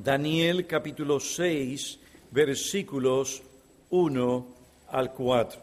Daniel capítulo 6, versículos 1 al 4.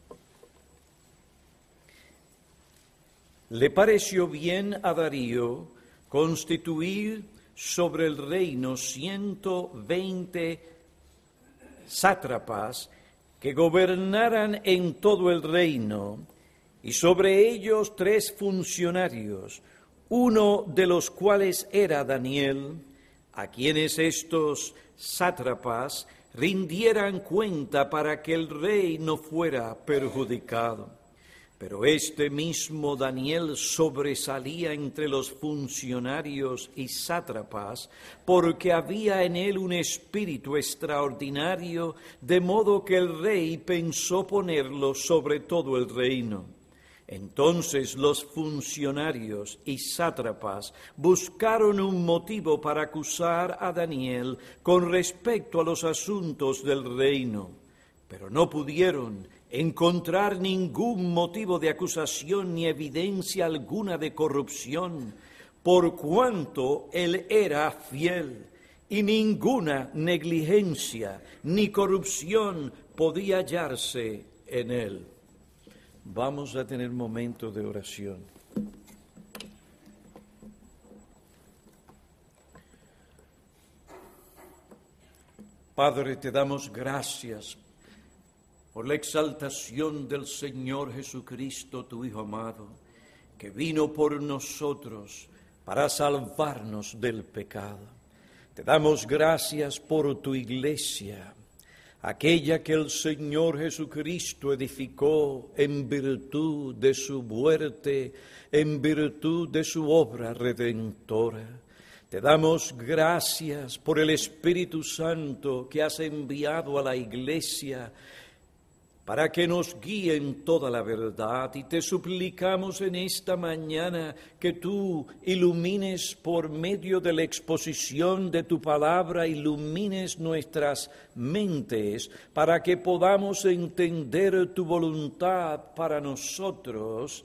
Le pareció bien a Darío constituir sobre el reino 120 sátrapas que gobernaran en todo el reino, y sobre ellos 3 funcionarios, uno de los cuales era Daniel, a quienes estos sátrapas rindieran cuenta para que el rey no fuera perjudicado. Pero este mismo Daniel sobresalía entre los funcionarios y sátrapas, porque había en él un espíritu extraordinario, de modo que el rey pensó ponerlo sobre todo el reino. Entonces los funcionarios y sátrapas buscaron un motivo para acusar a Daniel con respecto a los asuntos del reino, pero no pudieron encontrar ningún motivo de acusación ni evidencia alguna de corrupción, por cuanto él era fiel, y ninguna negligencia ni corrupción podía hallarse en él. Vamos a tener momento de oración. Padre, te damos gracias por la exaltación del Señor Jesucristo, tu Hijo amado, que vino por nosotros para salvarnos del pecado. Te damos gracias por tu iglesia, aquella que el Señor Jesucristo edificó en virtud de su muerte, en virtud de su obra redentora. Te damos gracias por el Espíritu Santo que has enviado a la iglesia para que nos guíe en toda la verdad, y te suplicamos en esta mañana que tú ilumines por medio de la exposición de tu palabra, ilumines nuestras mentes para que podamos entender tu voluntad para nosotros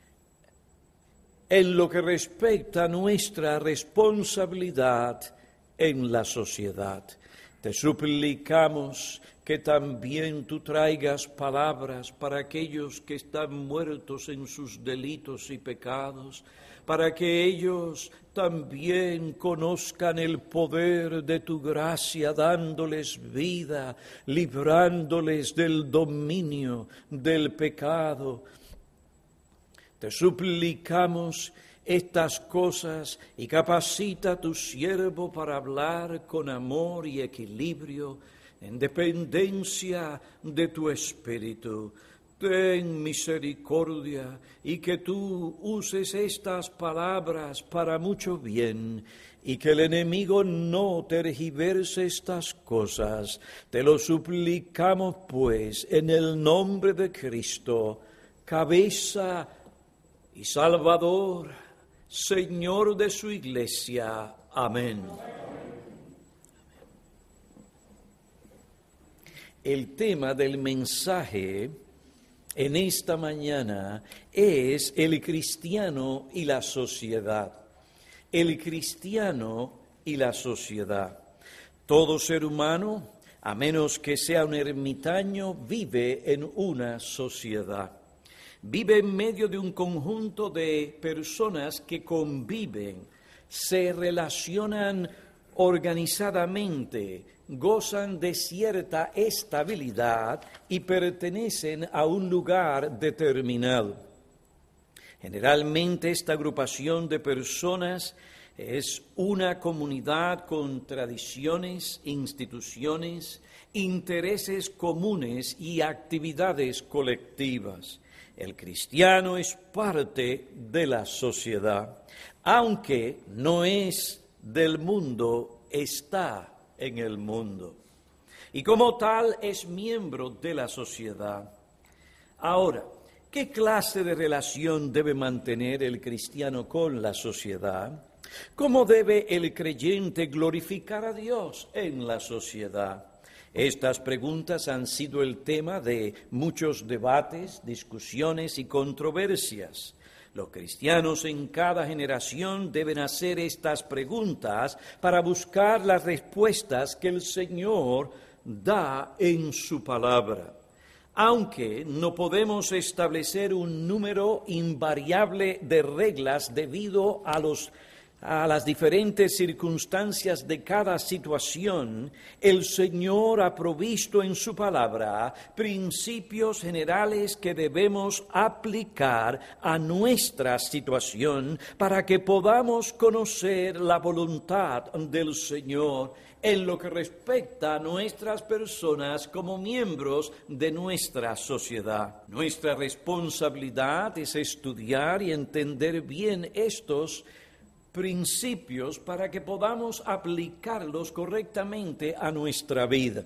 en lo que respecta a nuestra responsabilidad en la sociedad. Te suplicamos que también tú traigas palabras para aquellos que están muertos en sus delitos y pecados, para que ellos también conozcan el poder de tu gracia, dándoles vida, librándoles del dominio del pecado. Te suplicamos estas cosas y capacita a tu siervo para hablar con amor y equilibrio, en dependencia de tu Espíritu. Ten misericordia y que tú uses estas palabras para mucho bien y que el enemigo no tergiverse estas cosas. Te lo suplicamos pues en el nombre de Cristo, cabeza y Salvador, Señor de su iglesia. Amén. El tema del mensaje en esta mañana es el cristiano y la sociedad. El cristiano y la sociedad. Todo ser humano, a menos que sea un ermitaño, vive en una sociedad. Vive en medio de un conjunto de personas que conviven, se relacionan organizadamente, gozan de cierta estabilidad y pertenecen a un lugar determinado. Generalmente esta agrupación de personas es una comunidad con tradiciones, instituciones, intereses comunes y actividades colectivas. El cristiano es parte de la sociedad, aunque no es del mundo, está en el mundo. Y como tal es miembro de la sociedad. Ahora, ¿qué clase de relación debe mantener el cristiano con la sociedad? ¿Cómo debe el creyente glorificar a Dios en la sociedad? Estas preguntas han sido el tema de muchos debates, discusiones y controversias. Los cristianos en cada generación deben hacer estas preguntas para buscar las respuestas que el Señor da en su palabra. Aunque no podemos establecer un número invariable de reglas debido a las diferentes circunstancias de cada situación, el Señor ha provisto en su palabra principios generales que debemos aplicar a nuestra situación para que podamos conocer la voluntad del Señor en lo que respecta a nuestras personas como miembros de nuestra sociedad. Nuestra responsabilidad es estudiar y entender bien estos principios para que podamos aplicarlos correctamente a nuestra vida.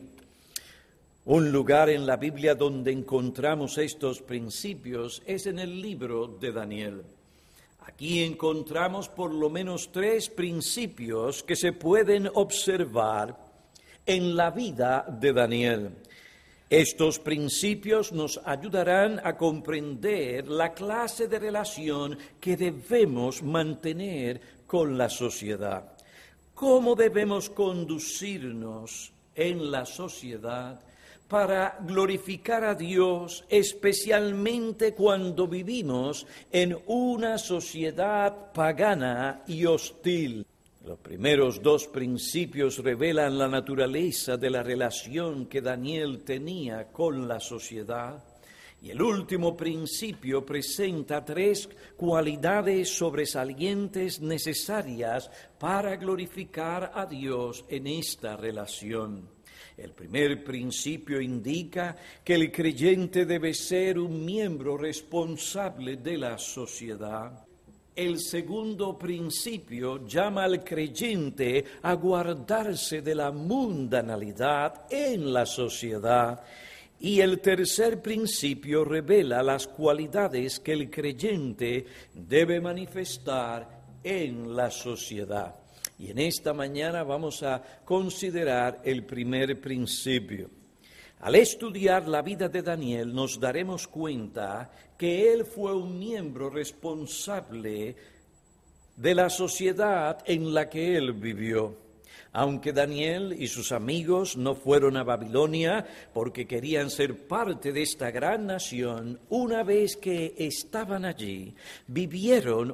Un lugar en la Biblia donde encontramos estos principios es en el libro de Daniel. Aquí encontramos por lo menos 3 principios que se pueden observar en la vida de Daniel. Estos principios nos ayudarán a comprender la clase de relación que debemos mantener con la sociedad. ¿Cómo debemos conducirnos en la sociedad para glorificar a Dios, especialmente cuando vivimos en una sociedad pagana y hostil? Los primeros 2 principios revelan la naturaleza de la relación que Daniel tenía con la sociedad. Y el último principio presenta 3 cualidades sobresalientes necesarias para glorificar a Dios en esta relación. El primer principio indica que el creyente debe ser un miembro responsable de la sociedad. El segundo principio llama al creyente a guardarse de la mundanalidad en la sociedad. Y el tercer principio revela las cualidades que el creyente debe manifestar en la sociedad. Y en esta mañana vamos a considerar el primer principio. Al estudiar la vida de Daniel nos daremos cuenta que él fue un miembro responsable de la sociedad en la que él vivió. Aunque Daniel y sus amigos no fueron a Babilonia porque querían ser parte de esta gran nación, una vez que estaban allí, vivieron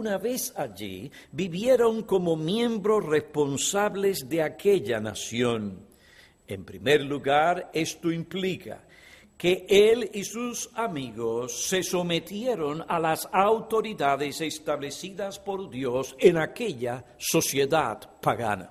como miembros responsables de aquella nación. En primer lugar, esto implica que él y sus amigos se sometieron a las autoridades establecidas por Dios en aquella sociedad pagana.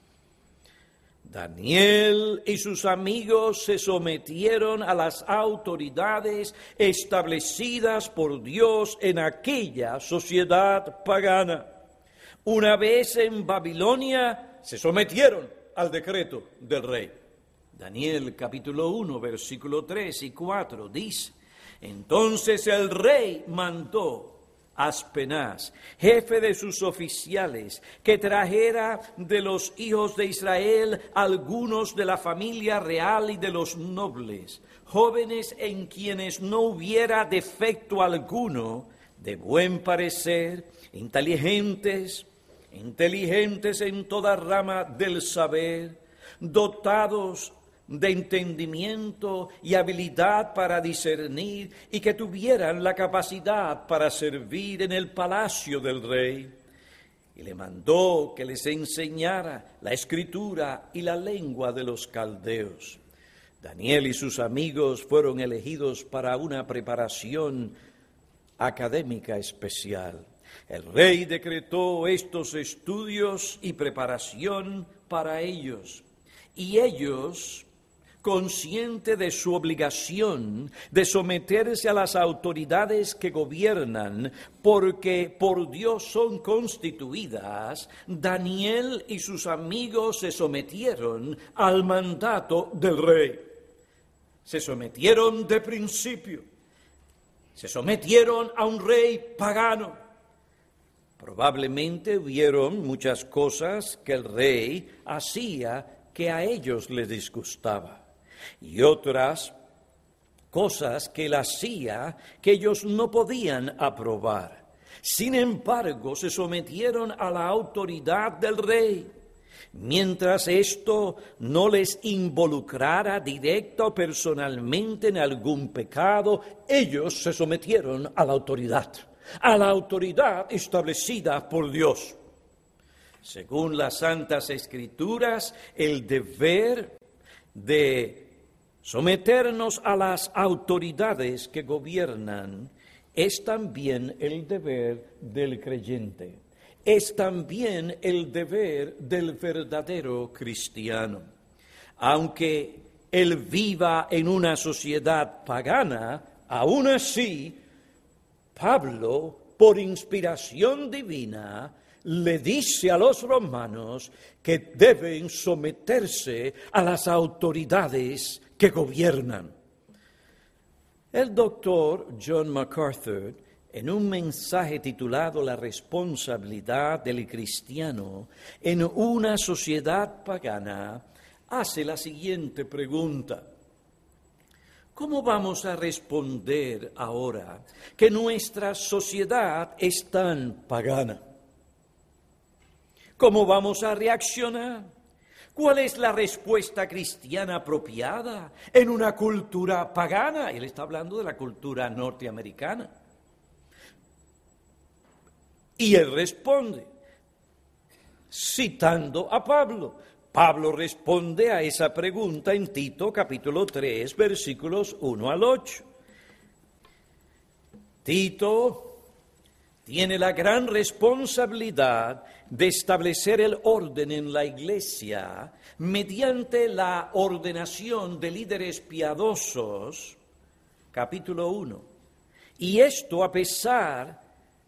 Daniel y sus amigos se sometieron a las autoridades establecidas por Dios en aquella sociedad pagana. Una vez en Babilonia, se sometieron al decreto del rey. Daniel capítulo 1, versículo 3 y 4 dice: entonces el rey mandó a Aspenaz, jefe de sus oficiales, que trajera de los hijos de Israel algunos de la familia real y de los nobles, jóvenes en quienes no hubiera defecto alguno, de buen parecer, inteligentes en toda rama del saber, dotados de entendimiento y habilidad para discernir, y que tuvieran la capacidad para servir en el palacio del rey. Y le mandó que les enseñara la escritura y la lengua de los caldeos. Daniel y sus amigos fueron elegidos para una preparación académica especial. El rey decretó estos estudios y preparación para ellos, y ellos, consciente de su obligación de someterse a las autoridades que gobiernan, porque por Dios son constituidas, Daniel y sus amigos se sometieron al mandato del rey. Se sometieron de principio, se sometieron a un rey pagano. Probablemente vieron muchas cosas que el rey hacía que a ellos les disgustaba y otras cosas que él hacía que ellos no podían aprobar. Sin embargo, se sometieron a la autoridad del rey. Mientras esto no les involucrara directa o personalmente en algún pecado, ellos se sometieron a la autoridad establecida por Dios. Según las Santas Escrituras, el deber de someternos a las autoridades que gobiernan es también el deber del creyente. Es también el deber del verdadero cristiano. Aunque él viva en una sociedad pagana, aún así, Pablo, por inspiración divina, le dice a los romanos que deben someterse a las autoridades que gobiernan. El doctor John MacArthur, en un mensaje titulado La responsabilidad del cristiano en una sociedad pagana, hace la siguiente pregunta: ¿cómo vamos a responder ahora que nuestra sociedad es tan pagana? ¿Cómo vamos a reaccionar? ¿Cuál es la respuesta cristiana apropiada en una cultura pagana? Él está hablando de la cultura norteamericana. Y él responde, citando a Pablo. Pablo responde a esa pregunta en Tito capítulo 3, versículos 1 al 8. Tito tiene la gran responsabilidad de establecer el orden en la iglesia mediante la ordenación de líderes piadosos, capítulo 1. Y esto a pesar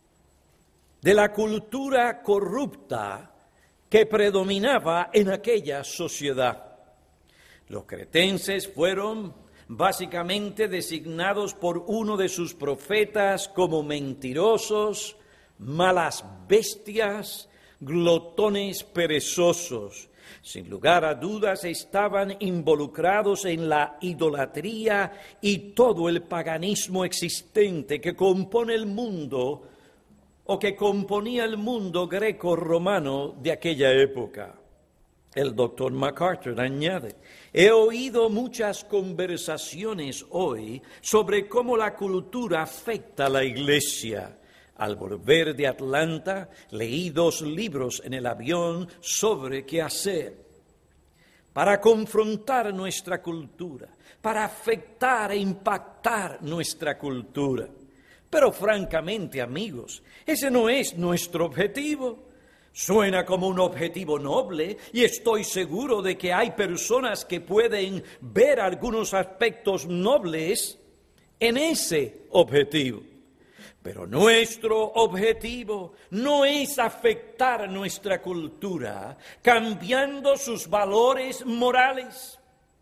de la cultura corrupta que predominaba en aquella sociedad. Los cretenses fueron básicamente designados por uno de sus profetas como mentirosos, malas bestias, glotones perezosos. Sin lugar a dudas estaban involucrados en la idolatría y todo el paganismo existente que compone el mundo o que componía el mundo greco-romano de aquella época. El doctor MacArthur añade, he oído muchas conversaciones hoy sobre cómo la cultura afecta a la iglesia. Al volver de Atlanta, leí 2 libros en el avión sobre qué hacer para confrontar nuestra cultura, para afectar e impactar nuestra cultura. Pero francamente, amigos, ese no es nuestro objetivo. Suena como un objetivo noble y estoy seguro de que hay personas que pueden ver algunos aspectos nobles en ese objetivo. Pero nuestro objetivo no es afectar nuestra cultura cambiando sus valores morales.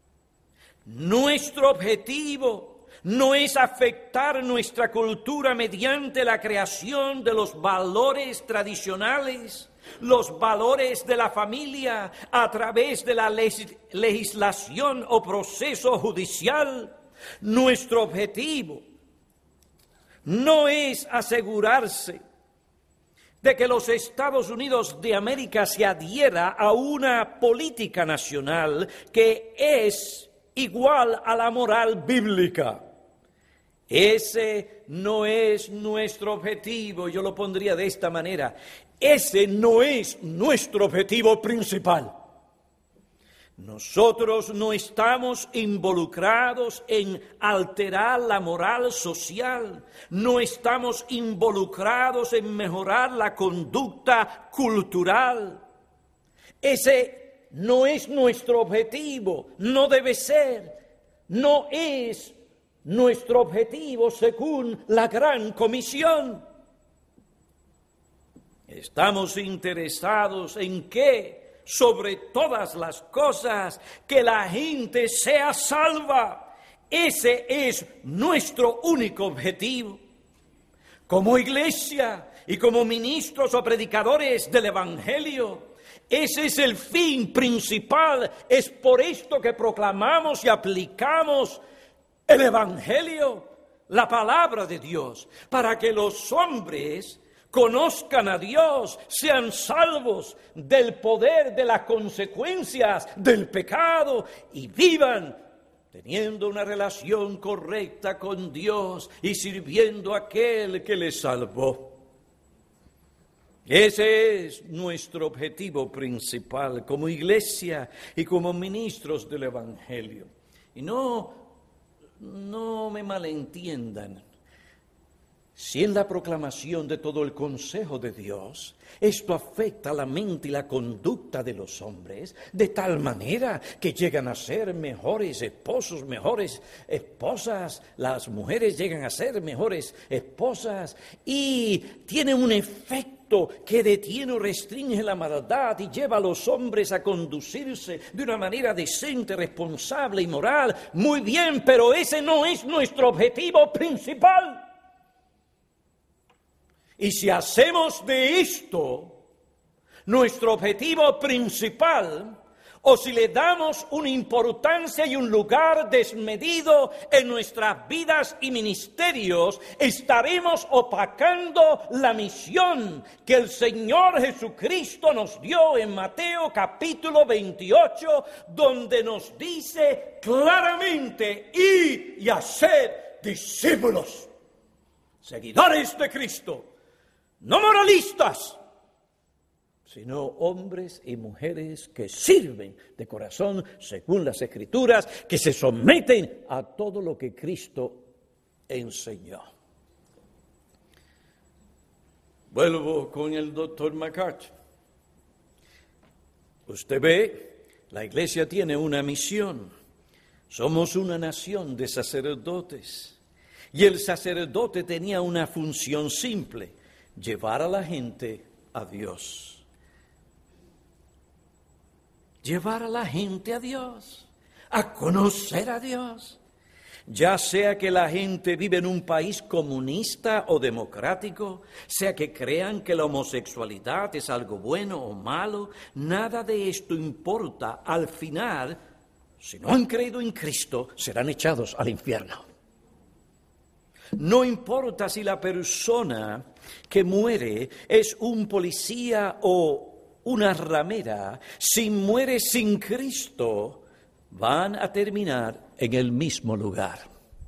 Nuestro objetivo no es afectar nuestra cultura mediante la creación de los valores tradicionales, los valores de la familia a través de la legislación o proceso judicial. Nuestro objetivo no es asegurarse de que los Estados Unidos de América se adhiera a una política nacional que es igual a la moral bíblica. Ese no es nuestro objetivo, yo lo pondría de esta manera. Ese no es nuestro objetivo principal. Nosotros no estamos involucrados en alterar la moral social, no estamos involucrados en mejorar la conducta cultural. Ese no es nuestro objetivo, no debe ser, no es nuestro objetivo según la Gran Comisión. Estamos interesados en que, sobre todas las cosas, que la gente sea salva. Ese es nuestro único objetivo. Como iglesia y como ministros o predicadores del Evangelio, Ese es el fin principal. Es por esto que proclamamos y aplicamos el Evangelio, la palabra de Dios, para que los hombres conozcan a Dios, sean salvos del poder, de las consecuencias del pecado y vivan teniendo una relación correcta con Dios y sirviendo a aquel que les salvó. Ese es nuestro objetivo principal como iglesia y como ministros del Evangelio. Y no me malentiendan. Si en la proclamación de todo el consejo de Dios, esto afecta la mente y la conducta de los hombres, de tal manera que llegan a ser mejores esposos, mejores esposas, las mujeres llegan a ser mejores esposas, y tiene un efecto que detiene o restringe la maldad y lleva a los hombres a conducirse de una manera decente, responsable y moral. Muy bien, pero ese no es nuestro objetivo principal. Y si hacemos de esto nuestro objetivo principal, o si le damos una importancia y un lugar desmedido en nuestras vidas y ministerios, estaremos opacando la misión que el Señor Jesucristo nos dio en Mateo capítulo 28, donde nos dice claramente: id y haced discípulos, seguidores de Cristo. No moralistas, sino hombres y mujeres que sirven de corazón según las Escrituras, que se someten a todo lo que Cristo enseñó. Vuelvo con el doctor MacArthur. Usted ve, la iglesia tiene una misión. Somos una nación de sacerdotes. Y el sacerdote tenía una función simple: llevar a la gente a Dios. Llevar a la gente a Dios, a conocer a Dios. Ya sea que la gente vive en un país comunista o democrático, sea que crean que la homosexualidad es algo bueno o malo, nada de esto importa. Al final, si no han creído en Cristo, serán echados al infierno. No importa si la persona que muere es un policía o una ramera, si muere sin Cristo, van a terminar en el mismo lugar.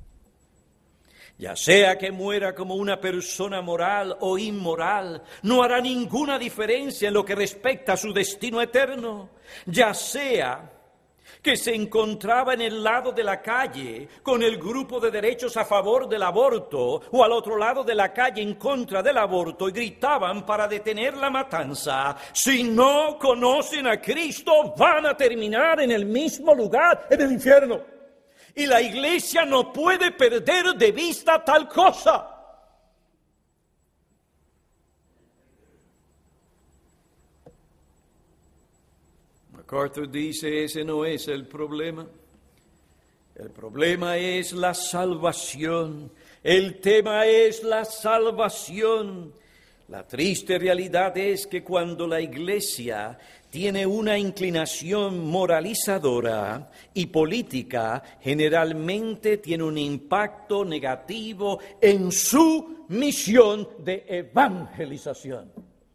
Ya sea que muera como una persona moral o inmoral, no hará ninguna diferencia en lo que respecta a su destino eterno. Ya sea que se encontraba en el lado de la calle con el grupo de derechos a favor del aborto, o al otro lado de la calle en contra del aborto, y gritaban para detener la matanza. Si no conocen a Cristo, van a terminar en el mismo lugar, en el infierno. Y la iglesia no puede perder de vista tal cosa. MacArthur dice: ese no es el problema. El problema es la salvación. El tema es la salvación. La triste realidad es que cuando la iglesia tiene una inclinación moralizadora y política, generalmente tiene un impacto negativo en su misión de evangelización.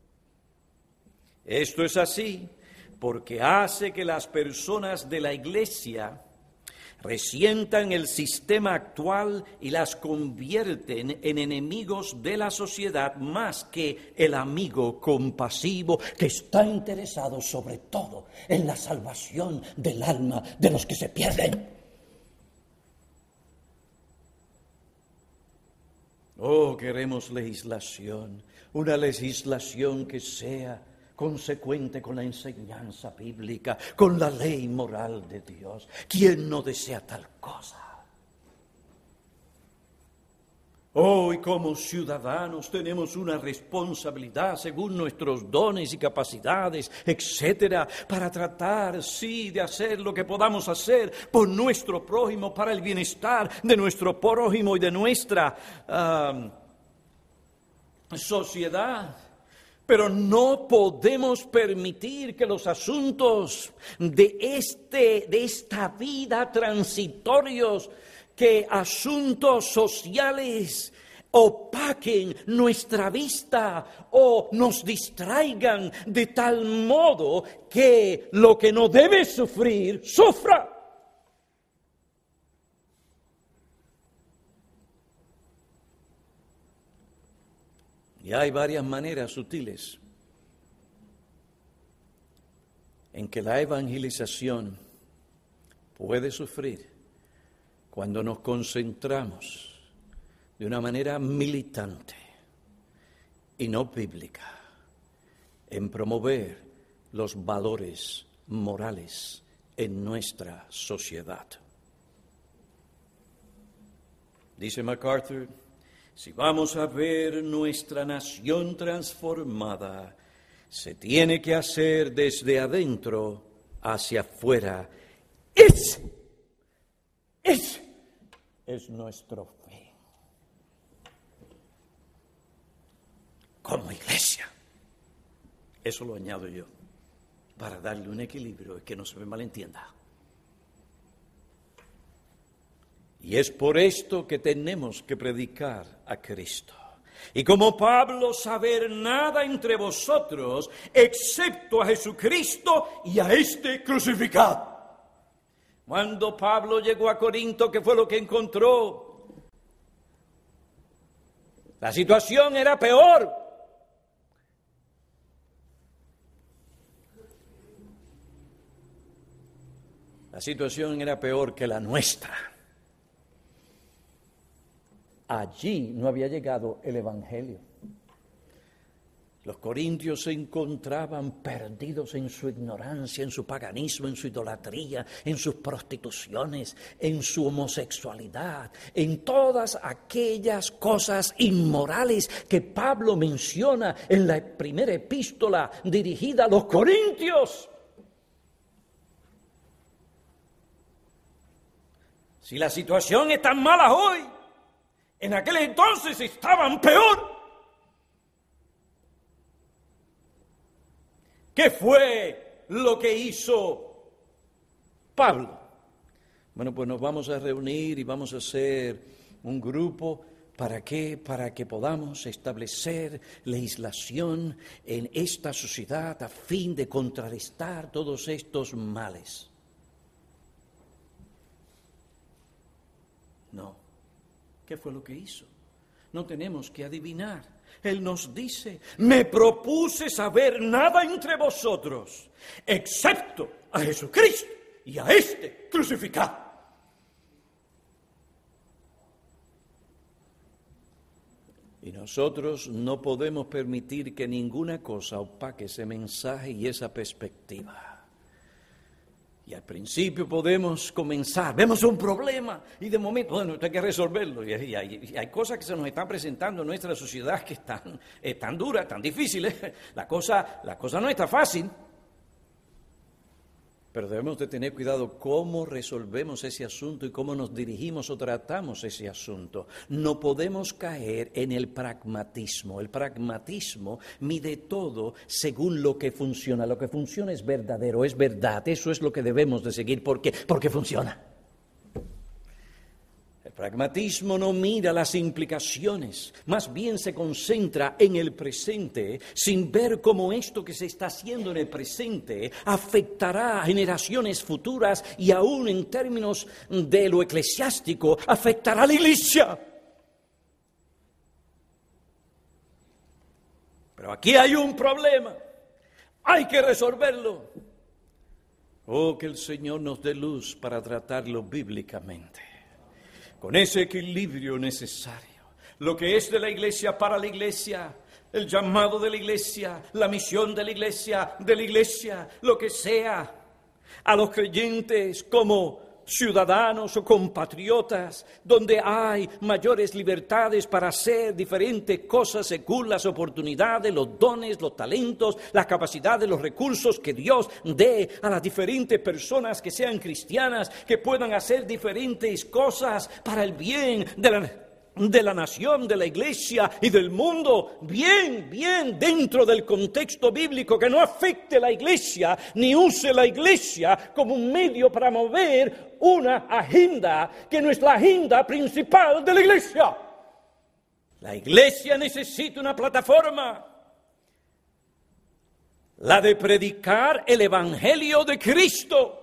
Esto es así porque hace que las personas de la iglesia resientan el sistema actual y las convierten en enemigos de la sociedad más que el amigo compasivo que está interesado sobre todo en la salvación del alma de los que se pierden. Oh, queremos legislación, una legislación que sea consecuente con la enseñanza bíblica, con la ley moral de Dios. ¿Quién no desea tal cosa? Hoy como ciudadanos tenemos una responsabilidad según nuestros dones y capacidades, etcétera, para tratar, sí, de hacer lo que podamos hacer por nuestro prójimo, para el bienestar de nuestro prójimo y de nuestra sociedad. Pero no podemos permitir que los asuntos de esta vida transitorios, que asuntos sociales opaquen nuestra vista o nos distraigan de tal modo que lo que no debe sufrir, sufra. Y hay varias maneras sutiles en que la evangelización puede sufrir cuando nos concentramos de una manera militante y no bíblica en promover los valores morales en nuestra sociedad. Dice MacArthur, si vamos a ver nuestra nación transformada, se tiene que hacer desde adentro hacia afuera. Ese es nuestro fin. Como iglesia. Eso lo añado yo, para darle un equilibrio y que no se me malentienda. Y es por esto que tenemos que predicar a Cristo. Y como Pablo, saber nada entre vosotros, excepto a Jesucristo y a este crucificado. Cuando Pablo llegó a Corinto, ¿qué fue lo que encontró? La situación era peor. La situación era peor que la nuestra. Allí no había llegado el Evangelio. Los corintios se encontraban perdidos en su ignorancia, en su paganismo, en su idolatría, en sus prostituciones, en su homosexualidad, en todas aquellas cosas inmorales que Pablo menciona en la primera epístola dirigida a los corintios. Si la situación es tan mala hoy, en aquel entonces estaban peor. ¿Qué fue lo que hizo Pablo? Bueno, pues nos vamos a reunir y vamos a hacer un grupo. ¿Para qué? Para que podamos establecer legislación en esta sociedad a fin de contrarrestar todos estos males. No. ¿Qué fue lo que hizo? No tenemos que adivinar. Él nos dice, me propuse saber nada entre vosotros, excepto a Jesucristo y a este crucificado. Y nosotros no podemos permitir que ninguna cosa opaque ese mensaje y esa perspectiva. Y al principio podemos comenzar, vemos un problema y de momento, bueno, hay que resolverlo. Y hay cosas que se nos están presentando en nuestra sociedad que están duras, tan difíciles. La cosa no está fácil. Pero debemos de tener cuidado cómo resolvemos ese asunto y cómo nos dirigimos o tratamos ese asunto. No podemos caer en el pragmatismo. El pragmatismo mide todo según lo que funciona. Lo que funciona es verdadero, es verdad. Eso es lo que debemos de seguir. ¿Por qué? Porque funciona. El pragmatismo no mira las implicaciones, más bien se concentra en el presente, sin ver cómo esto que se está haciendo en el presente afectará a generaciones futuras y aún en términos de lo eclesiástico, afectará a la iglesia. Pero aquí hay un problema, hay que resolverlo. Oh, que el Señor nos dé luz para tratarlo bíblicamente. Con ese equilibrio necesario, lo que es de la iglesia para la iglesia, el llamado de la iglesia, la misión de la iglesia, lo que sea, a los creyentes como ciudadanos o compatriotas, donde hay mayores libertades para hacer diferentes cosas según las oportunidades, los dones, los talentos, las capacidades, los recursos que Dios dé a las diferentes personas que sean cristianas, que puedan hacer diferentes cosas para el bien de la... de la nación, de la iglesia y del mundo, bien dentro del contexto bíblico, que no afecte la iglesia, ni use la iglesia como un medio para mover una agenda que no es la agenda principal de la iglesia. La iglesia necesita una plataforma, la de predicar el evangelio de Cristo.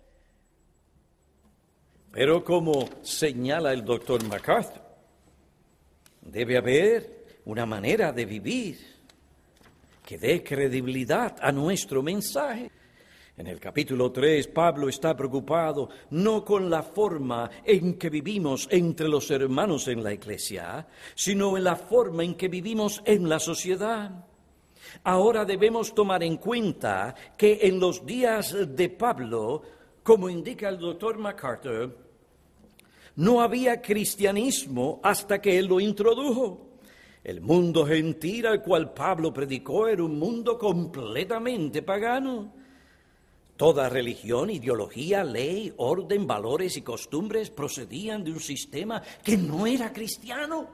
Pero como señala el doctor MacArthur, debe haber una manera de vivir que dé credibilidad a nuestro mensaje. En el capítulo 3, Pablo está preocupado no con la forma en que vivimos entre los hermanos en la iglesia, sino en la forma en que vivimos en la sociedad. Ahora debemos tomar en cuenta que en los días de Pablo, como indica el doctor MacArthur, no había cristianismo hasta que él lo introdujo. El mundo gentil al cual Pablo predicó era un mundo completamente pagano. Toda religión, ideología, ley, orden, valores y costumbres procedían de un sistema que no era cristiano.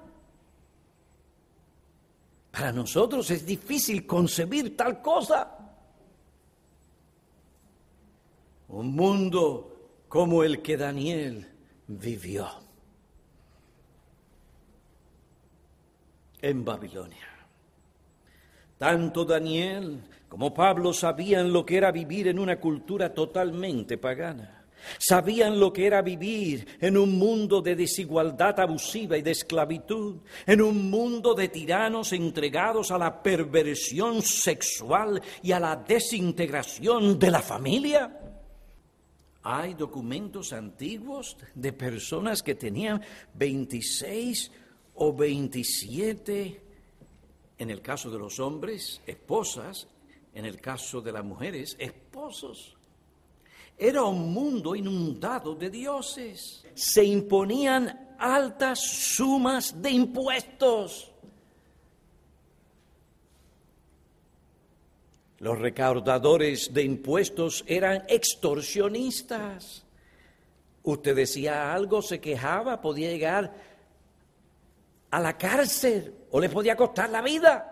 Para nosotros es difícil concebir tal cosa. Un mundo como el que Daniel vivió en Babilonia. Tanto Daniel como Pablo sabían lo que era vivir en una cultura totalmente pagana. Sabían lo que era vivir en un mundo de desigualdad abusiva y de esclavitud, en un mundo de tiranos entregados a la perversión sexual y a la desintegración de la familia. Hay documentos antiguos de personas que tenían 26 o 27, en el caso de los hombres, esposas, en el caso de las mujeres, esposos. Era un mundo inundado de dioses. Se imponían altas sumas de impuestos. Los recaudadores de impuestos eran extorsionistas. Usted decía algo, se quejaba, podía llegar a la cárcel o le podía costar la vida.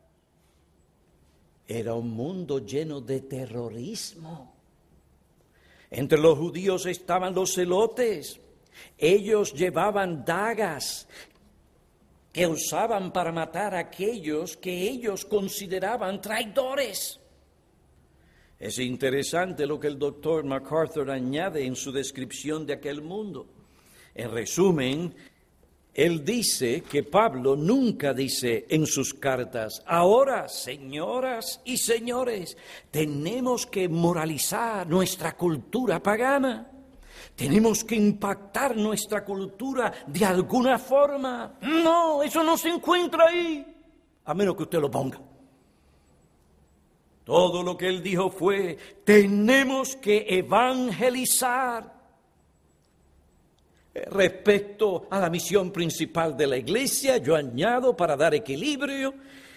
Era un mundo lleno de terrorismo. Entre los judíos estaban los celotes. Ellos llevaban dagas que usaban para matar a aquellos que ellos consideraban traidores. Es interesante lo que el doctor MacArthur añade en su descripción de aquel mundo. En resumen, él dice que Pablo nunca dice en sus cartas: ahora, señoras y señores, tenemos que moralizar nuestra cultura pagana. Tenemos que impactar nuestra cultura de alguna forma. No, eso no se encuentra ahí, a menos que usted lo ponga. Todo lo que él dijo fue: tenemos que evangelizar. Respecto a la misión principal de la iglesia, yo añado, para dar equilibrio,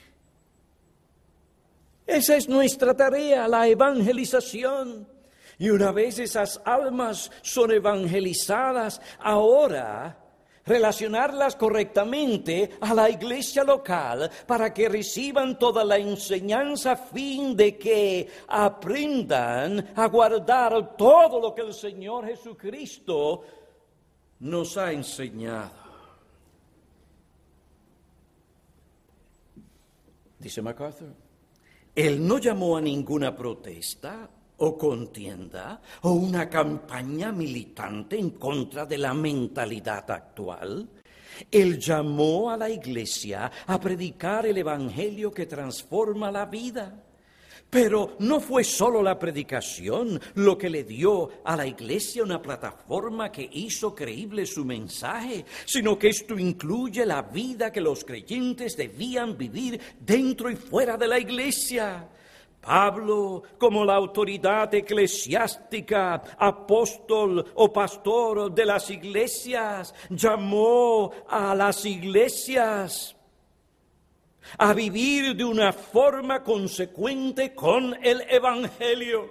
esa es nuestra tarea, la evangelización. Y una vez esas almas son evangelizadas, ahora relacionarlas correctamente a la iglesia local para que reciban toda la enseñanza a fin de que aprendan a guardar todo lo que el Señor Jesucristo nos ha enseñado. Dice MacArthur, él no llamó a ninguna protesta o contienda o una campaña militante en contra de la mentalidad actual. Él llamó a la iglesia a predicar el evangelio que transforma la vida. Pero no fue solo la predicación lo que le dio a la iglesia una plataforma que hizo creíble su mensaje, sino que esto incluye la vida que los creyentes debían vivir dentro y fuera de la iglesia. Pablo, como la autoridad eclesiástica, apóstol o pastor de las iglesias, llamó a las iglesias a vivir de una forma consecuente con el evangelio.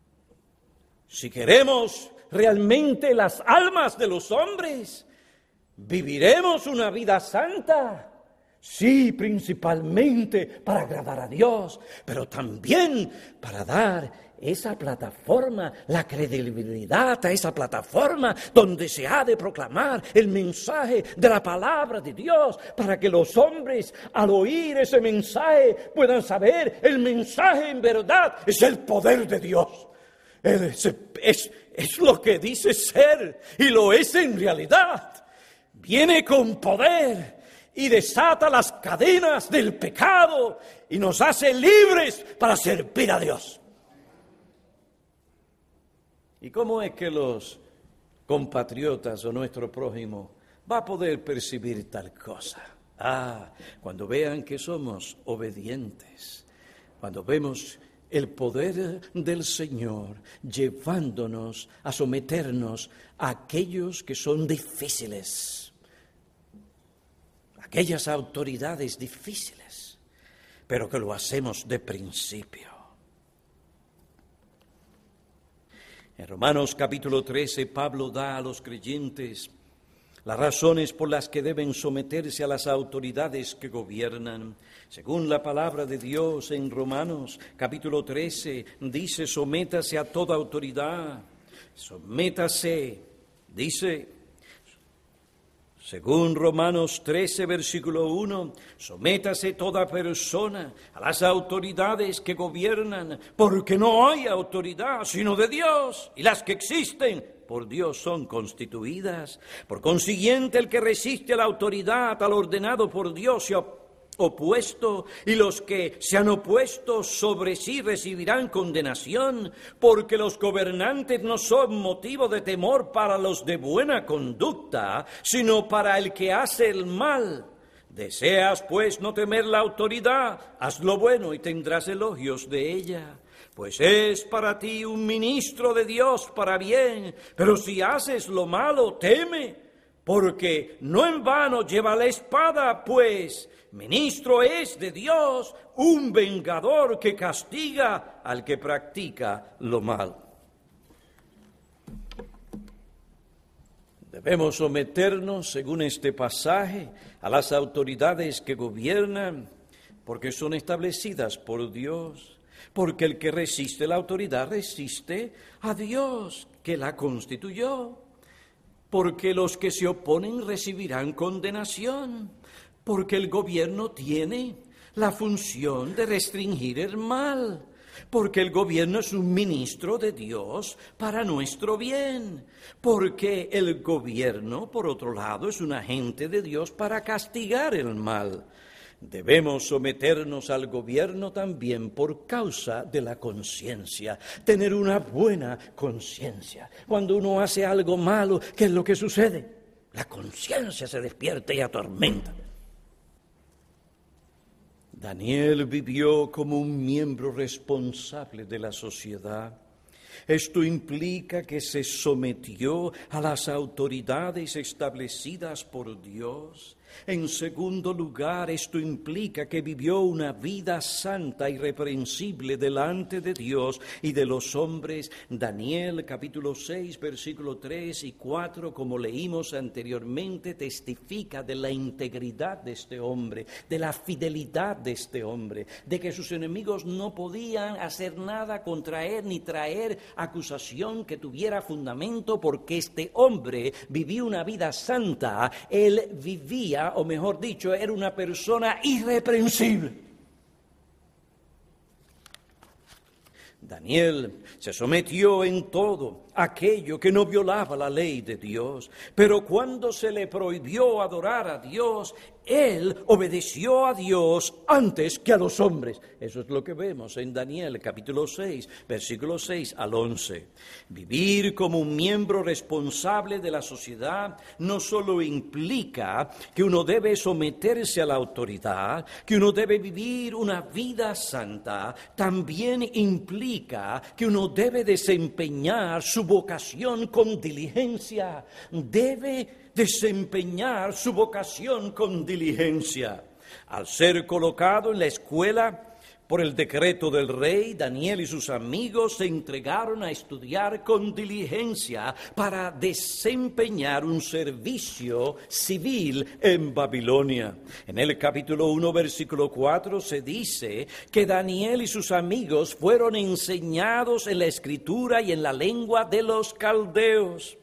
Si queremos realmente las almas de los hombres, ¿Viviremos una vida santa? Sí, principalmente para agradar a Dios, pero también para dar esa plataforma, la credibilidad a esa plataforma donde se ha de proclamar el mensaje de la palabra de Dios, para que los hombres al oír ese mensaje puedan saber el mensaje en verdad es el poder de Dios. Es lo que dice ser y lo es en realidad. Viene con poder y desata las cadenas del pecado y nos hace libres para servir a Dios. ¿Y cómo es que los compatriotas o nuestro prójimo va a poder percibir tal cosa? Cuando vean que somos obedientes, cuando vemos el poder del Señor llevándonos a someternos a aquellos que son difíciles, aquellas autoridades difíciles, pero que lo hacemos de principio. En Romanos capítulo 13, Pablo da a los creyentes las razones por las que deben someterse a las autoridades que gobiernan. Según la palabra de Dios en Romanos capítulo 13, dice: sométase a toda autoridad, sométase, dice, según Romanos 13, versículo 1, sométase toda persona a las autoridades que gobiernan, porque no hay autoridad sino de Dios, y las que existen por Dios son constituidas. Por consiguiente, el que resiste a la autoridad, al ordenado por Dios, se ha opuesto, y los que se han opuesto sobre sí recibirán condenación, porque los gobernantes no son motivo de temor para los de buena conducta, sino para el que hace el mal. Deseas, pues, no temer la autoridad, haz lo bueno y tendrás elogios de ella. Pues es para ti un ministro de Dios para bien, pero si haces lo malo, teme, porque no en vano lleva la espada, pues ministro es de Dios, un vengador que castiga al que practica lo malo. Debemos someternos, según este pasaje, a las autoridades que gobiernan, porque son establecidas por Dios, porque el que resiste la autoridad resiste a Dios, que la constituyó, porque los que se oponen recibirán condenación, porque el gobierno tiene la función de restringir el mal, porque el gobierno es un ministro de Dios para nuestro bien, porque el gobierno, por otro lado, es un agente de Dios para castigar el mal. Debemos someternos al gobierno también por causa de la conciencia, tener una buena conciencia. Cuando uno hace algo malo, ¿qué es lo que sucede? La conciencia se despierta y atormenta. Daniel vivió como un miembro responsable de la sociedad. Esto implica que se sometió a las autoridades establecidas por Dios. En segundo lugar, esto implica que vivió una vida santa y irreprensible delante de Dios y de los hombres. Daniel capítulo 6, versículos 3 y 4, como leímos anteriormente, testifica de la integridad de este hombre, de la fidelidad de este hombre, de que sus enemigos no podían hacer nada contra él ni traer acusación que tuviera fundamento, porque este hombre vivía una vida santa. Él vivía, o mejor dicho, era una persona irreprensible. Daniel se sometió en todo aquello que no violaba la ley de Dios, pero cuando se le prohibió adorar a Dios, él obedeció a Dios antes que a los hombres. Eso es lo que vemos en Daniel capítulo 6, versículos 6 al 11. Vivir como un miembro responsable de la sociedad no solo implica que uno debe someterse a la autoridad, que uno debe vivir una vida santa, también implica que uno debe desempeñar su vocación con diligencia, debe desempeñar su vocación con diligencia. Al ser colocado en la escuela Por el decreto del rey, Daniel y sus amigos se entregaron a estudiar con diligencia para desempeñar un servicio civil en Babilonia. En el capítulo 1, versículo 4, se dice que Daniel y sus amigos fueron enseñados en la escritura y en la lengua de los caldeos.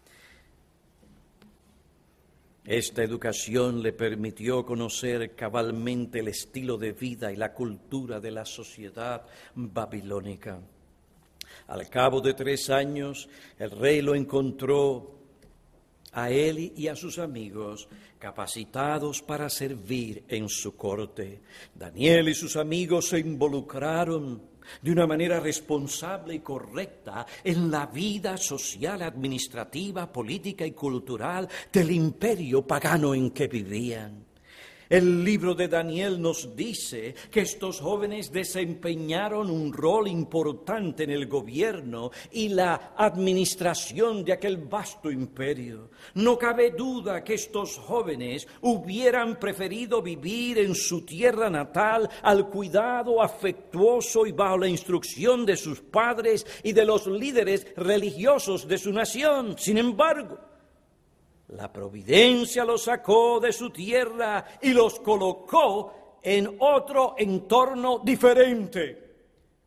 Esta educación le permitió conocer cabalmente el estilo de vida y la cultura de la sociedad babilónica. Al cabo de 3 años, el rey lo encontró a él y a sus amigos capacitados para servir en su corte. Daniel y sus amigos se involucraron de una manera responsable y correcta en la vida social, administrativa, política y cultural del imperio pagano en que vivían. El libro de Daniel nos dice que estos jóvenes desempeñaron un rol importante en el gobierno y la administración de aquel vasto imperio. No cabe duda que estos jóvenes hubieran preferido vivir en su tierra natal al cuidado afectuoso y bajo la instrucción de sus padres y de los líderes religiosos de su nación. Sin embargo, la providencia los sacó de su tierra y los colocó en otro entorno diferente.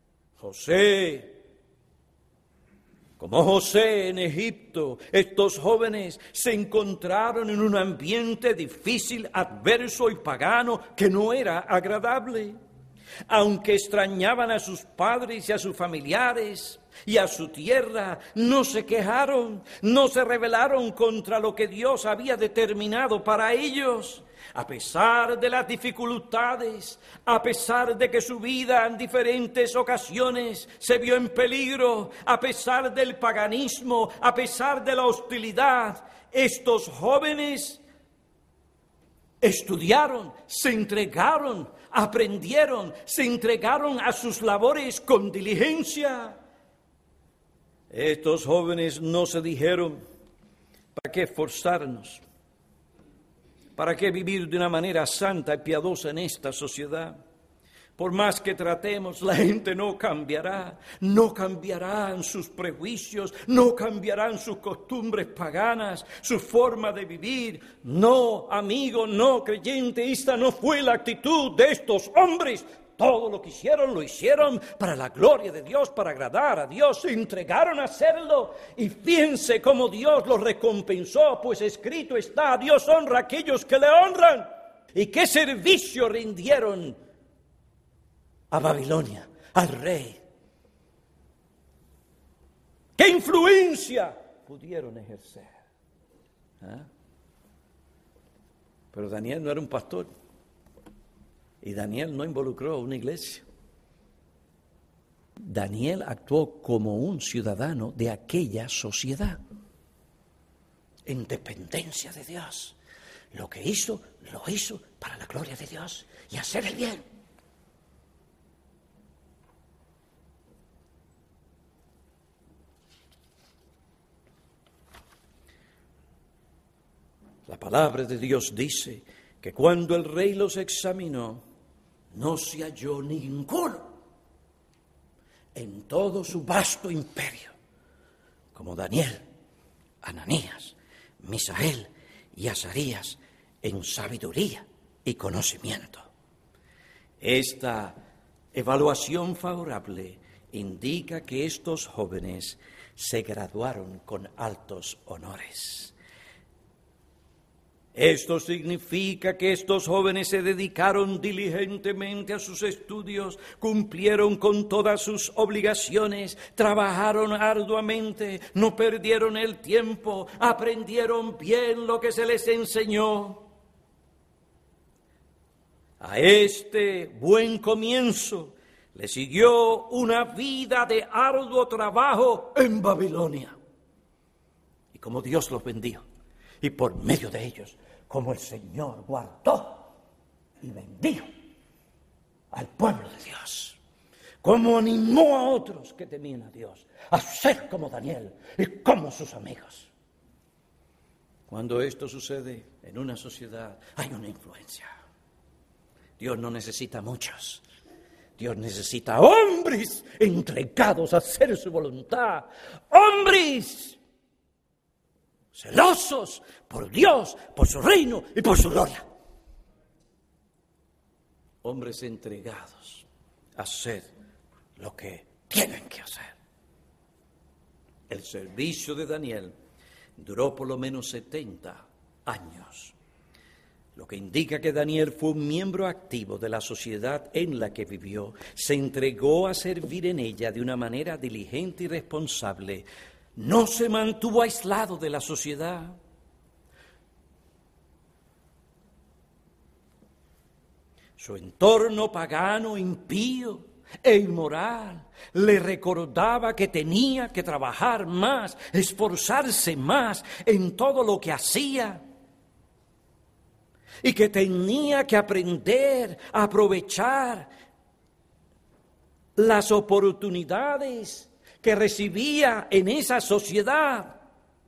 Como José en Egipto, estos jóvenes se encontraron en un ambiente difícil, adverso y pagano que no era agradable. Aunque extrañaban a sus padres y a sus familiares y a su tierra, no se quejaron, no se rebelaron contra lo que Dios había determinado para ellos. A pesar de las dificultades, a pesar de que su vida en diferentes ocasiones se vio en peligro, a pesar del paganismo, a pesar de la hostilidad, estos jóvenes estudiaron, se entregaron, aprendieron, se entregaron a sus labores con diligencia. Estos jóvenes no se dijeron, ¿para qué esforzarnos? ¿Para qué vivir de una manera santa y piadosa en esta sociedad? Por más que tratemos, la gente no cambiarán sus prejuicios, no cambiarán sus costumbres paganas, su forma de vivir. No, amigo, no, creyente, esta no fue la actitud de estos hombres. Todo lo que hicieron, lo hicieron para la gloria de Dios, para agradar a Dios. Se entregaron a hacerlo y fíjense cómo Dios los recompensó, pues escrito está, Dios honra a aquellos que le honran. ¿Y qué servicio rindieron a Babilonia, al rey? ¿Qué influencia pudieron ejercer? Pero Daniel no era un pastor y Daniel no involucró una iglesia. Daniel actuó como un ciudadano de aquella sociedad, en dependencia de Dios. Lo que hizo, lo hizo para la gloria de Dios y hacer el bien. La palabra de Dios dice que cuando el rey los examinó, no se halló ninguno en todo su vasto imperio, como Daniel, Ananías, Misael y Azarías, en sabiduría y conocimiento. Esta evaluación favorable indica que estos jóvenes se graduaron con altos honores. Esto significa que estos jóvenes se dedicaron diligentemente a sus estudios, cumplieron con todas sus obligaciones, trabajaron arduamente, no perdieron el tiempo, aprendieron bien lo que se les enseñó. A este buen comienzo le siguió una vida de arduo trabajo en Babilonia. Y como Dios los bendijo, y por medio de ellos, como el Señor guardó y bendijo al pueblo de Dios, como animó a otros que temían a Dios a ser como Daniel y como sus amigos. Cuando esto sucede en una sociedad, hay una influencia. Dios no necesita muchos. Dios necesita hombres entregados a hacer su voluntad, hombres celosos por Dios, por su reino y por su gloria. Hombres entregados a hacer lo que tienen que hacer. El servicio de Daniel duró por lo menos 70 años, lo que indica que Daniel fue un miembro activo de la sociedad en la que vivió, se entregó a servir en ella de una manera diligente y responsable, no se mantuvo aislado de la sociedad. Su entorno pagano, impío e inmoral le recordaba que tenía que trabajar más, esforzarse más en todo lo que hacía y que tenía que aprender a aprovechar las oportunidades que recibía en esa sociedad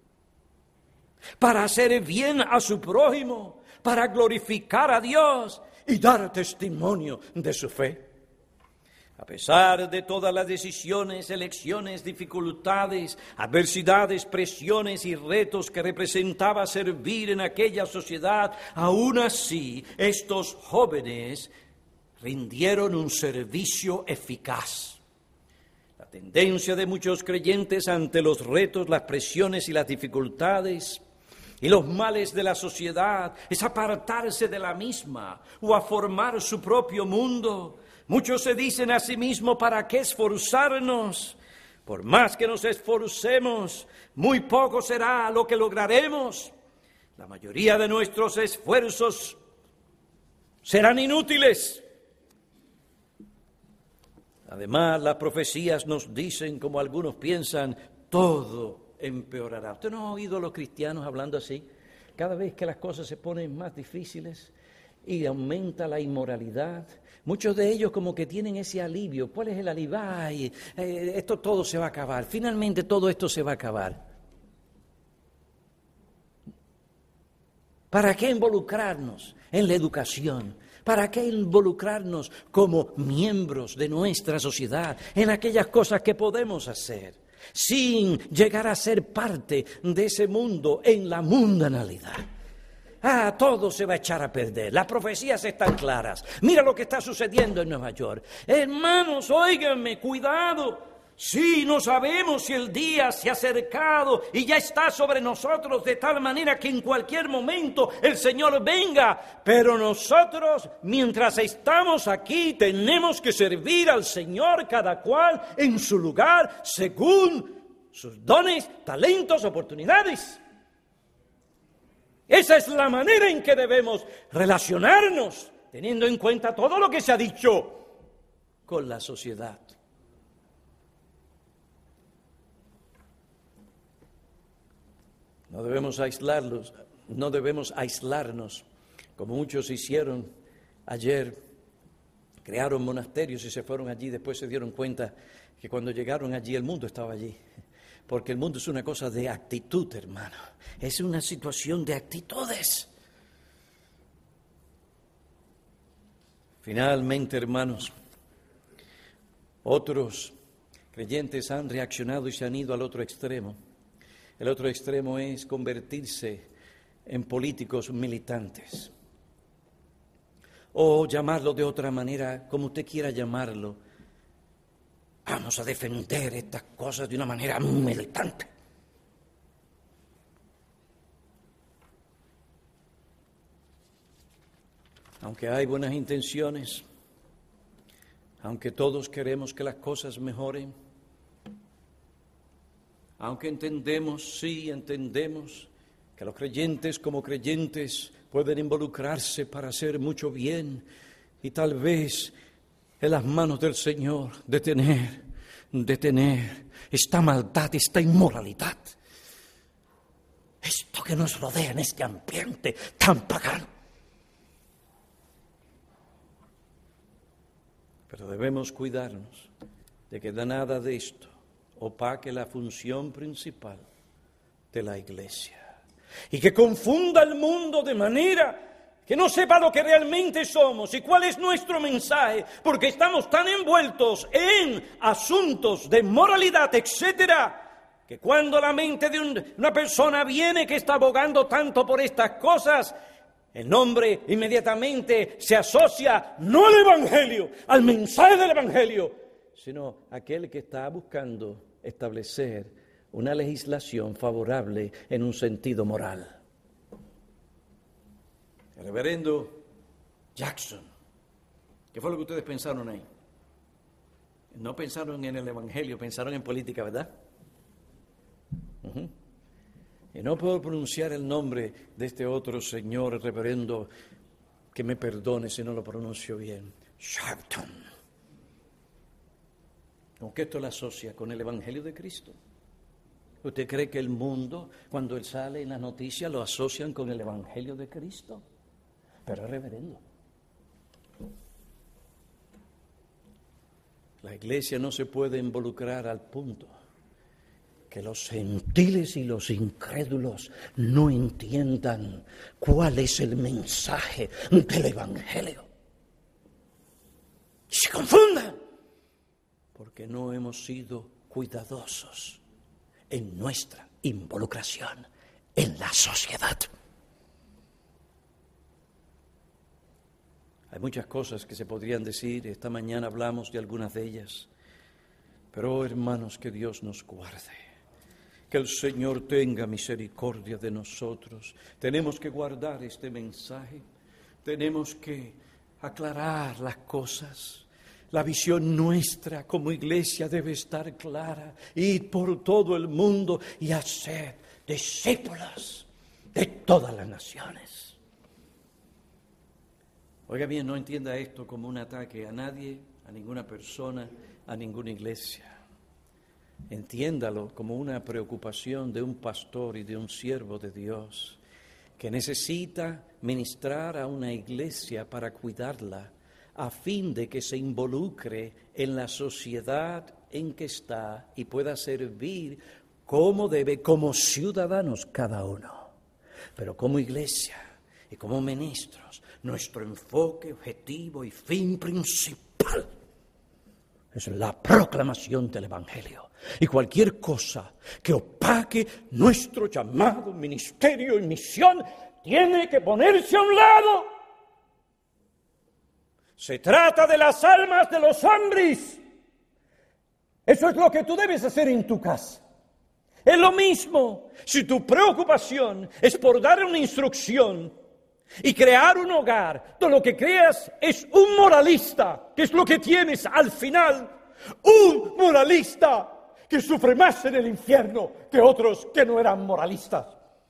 para hacer bien a su prójimo, para glorificar a Dios y dar testimonio de su fe. A pesar de todas las decisiones, elecciones, dificultades, adversidades, presiones y retos que representaba servir en aquella sociedad, aún así estos jóvenes rindieron un servicio eficaz. La tendencia de muchos creyentes ante los retos, las presiones y las dificultades y los males de la sociedad es apartarse de la misma o a formar su propio mundo. Muchos se dicen a sí mismos, ¿para qué esforzarnos? Por más que nos esforcemos, muy poco será lo que lograremos. La mayoría de nuestros esfuerzos serán inútiles. Además, las profecías nos dicen, como algunos piensan, todo empeorará. ¿Usted no ha oído a los cristianos hablando así? Cada vez que las cosas se ponen más difíciles y aumenta la inmoralidad, muchos de ellos como que tienen ese alivio. ¿Cuál es el alivio? Ay, esto todo se va a acabar. Finalmente todo esto se va a acabar. ¿Para qué involucrarnos en la educación? ¿Para qué involucrarnos como miembros de nuestra sociedad en aquellas cosas que podemos hacer, sin llegar a ser parte de ese mundo en la mundanalidad? Todo se va a echar a perder. Las profecías están claras. Mira lo que está sucediendo en Nueva York. Hermanos, óiganme, cuidado. Sí, no sabemos si el día se ha acercado y ya está sobre nosotros de tal manera que en cualquier momento el Señor venga. Pero nosotros, mientras estamos aquí, tenemos que servir al Señor cada cual en su lugar, según sus dones, talentos, oportunidades. Esa es la manera en que debemos relacionarnos, teniendo en cuenta todo lo que se ha dicho con la sociedad. No debemos aislarnos, como muchos hicieron ayer. Crearon monasterios y se fueron allí, después se dieron cuenta que cuando llegaron allí el mundo estaba allí. Porque el mundo es una cosa de actitud, hermano. Es una situación de actitudes. Finalmente, hermanos, otros creyentes han reaccionado y se han ido al otro extremo. El otro extremo es convertirse en políticos militantes. O llamarlo de otra manera, como usted quiera llamarlo. Vamos a defender estas cosas de una manera militante. Aunque hay buenas intenciones, aunque todos queremos que las cosas mejoren, aunque entendemos que los creyentes como creyentes pueden involucrarse para hacer mucho bien y tal vez en las manos del Señor detener esta maldad, esta inmoralidad, esto que nos rodea en este ambiente tan pagano. Pero debemos cuidarnos de que nada de esto opaque la función principal de la Iglesia y que confunda el mundo de manera que no sepa lo que realmente somos y cuál es nuestro mensaje, porque estamos tan envueltos en asuntos de moralidad, etcétera, que cuando la mente de una persona viene que está abogando tanto por estas cosas, el nombre inmediatamente se asocia no al Evangelio, al mensaje del Evangelio, sino aquel que está buscando establecer una legislación favorable en un sentido moral. El reverendo Jackson, ¿qué fue lo que ustedes pensaron ahí? No pensaron en el Evangelio, pensaron en política, ¿verdad? Y no puedo pronunciar el nombre de este otro señor, el reverendo, que me perdone si no lo pronuncio bien, Sharpton. Aunque esto lo asocia con el Evangelio de Cristo. ¿Usted cree que el mundo, cuando él sale en las noticias, lo asocian con el Evangelio de Cristo? Pero es reverendo. La iglesia no se puede involucrar al punto que los gentiles y los incrédulos no entiendan cuál es el mensaje del Evangelio. Se confundan porque no hemos sido cuidadosos en nuestra involucración en la sociedad. Hay muchas cosas que se podrían decir, esta mañana hablamos de algunas de ellas, pero hermanos, que Dios nos guarde, que el Señor tenga misericordia de nosotros. Tenemos que guardar este mensaje, tenemos que aclarar las cosas. La visión nuestra como iglesia debe estar clara, ir por todo el mundo y hacer discípulos de todas las naciones. Oiga bien, no entienda esto como un ataque a nadie, a ninguna persona, a ninguna iglesia. Entiéndalo como una preocupación de un pastor y de un siervo de Dios que necesita ministrar a una iglesia para cuidarla, a fin de que se involucre en la sociedad en que está y pueda servir como debe, como ciudadanos cada uno. Pero como iglesia y como ministros, nuestro enfoque, objetivo y fin principal es la proclamación del Evangelio. Y cualquier cosa que opaque nuestro llamado, ministerio y misión tiene que ponerse a un lado. Se trata de las almas de los hombres. Eso es lo que tú debes hacer en tu casa. Es lo mismo si tu preocupación es por dar una instrucción y crear un hogar, todo lo que creas es un moralista, que es lo que tienes al final. Un moralista que sufre más en el infierno que otros que no eran moralistas.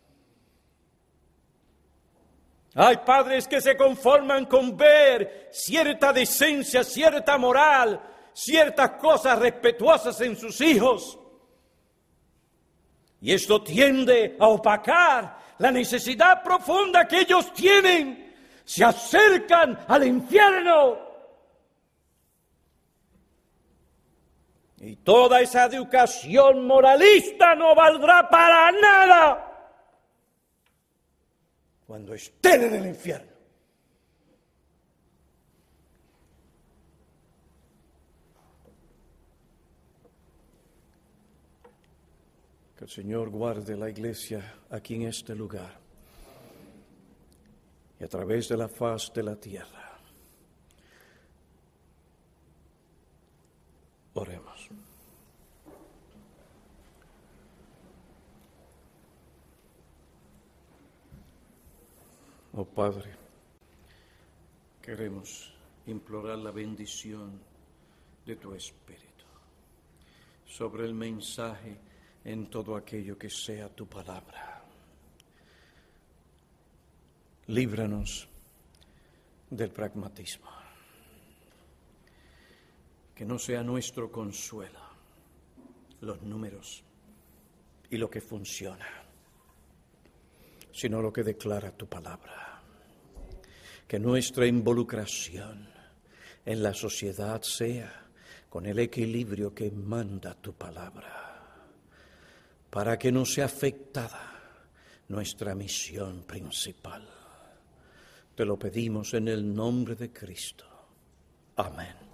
Hay padres que se conforman con ver cierta decencia, cierta moral, ciertas cosas respetuosas en sus hijos. Y esto tiende a opacar la necesidad profunda que ellos tienen. Se acercan al infierno. Y toda esa educación moralista no valdrá para nada cuando estén en el infierno. Que el Señor guarde la iglesia aquí en este lugar y a través de la faz de la tierra. Oremos. Oh Padre, queremos implorar la bendición de tu Espíritu sobre el mensaje en todo aquello que sea tu palabra. Líbranos del pragmatismo. Que no sea nuestro consuelo los números y lo que funciona, sino lo que declara tu palabra. Que nuestra involucración en la sociedad sea con el equilibrio que manda tu palabra, para que no sea afectada nuestra misión principal. Te lo pedimos en el nombre de Cristo. Amén.